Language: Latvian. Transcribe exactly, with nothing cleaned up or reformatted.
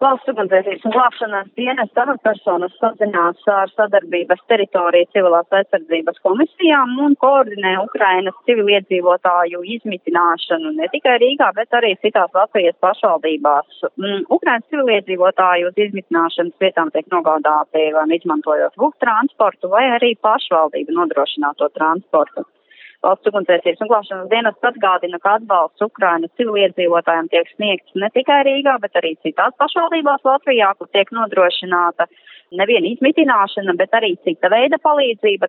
Valsts ugunsdzēsības un glābšanas dienesta amatpersonas sazinās ar sadarbības teritoriju civilās aizsardzības komisijām un koordinē Ukrainas civiliedzīvotāju izmitināšanu ne tikai Rīgā, bet arī citās Latvijas pašvaldībās. Mm, Ukrainas civiliedzīvotāju uz izmitināšanas vietām tiek nogādāti vai izmantojot V U K transportu vai arī pašvaldību nodrošināto transportu. Valsts ugunsdzēsības un glābšanas dienests atgādina, ka atbalsts Ukrainas civiliedzīvotājiem tiek sniegts ne tikai Rīgā, bet arī citās pašvaldībās Latvijā, kur tiek nodrošināta neviena izmitināšana, bet arī cita veida palīdzība.